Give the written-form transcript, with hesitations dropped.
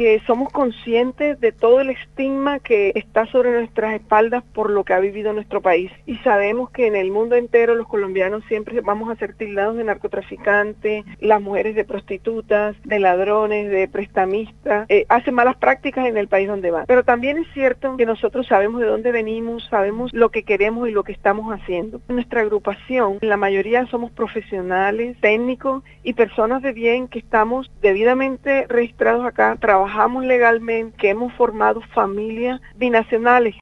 porque somos conscientes de todo el estigma que está sobre nuestras espaldas por lo que ha vivido nuestro país. Y sabemos que en el mundo entero los colombianos siempre vamos a ser tildados de narcotraficantes, las mujeres de prostitutas, de ladrones, de prestamistas, hacen malas prácticas en el país donde van. Pero también es cierto que nosotros sabemos de dónde venimos, sabemos lo que queremos y lo que estamos haciendo. En nuestra agrupación, la mayoría somos profesionales, técnicos y personas de bien que estamos debidamente registrados acá, trabajamos legalmente, que hemos formado familias binacionales.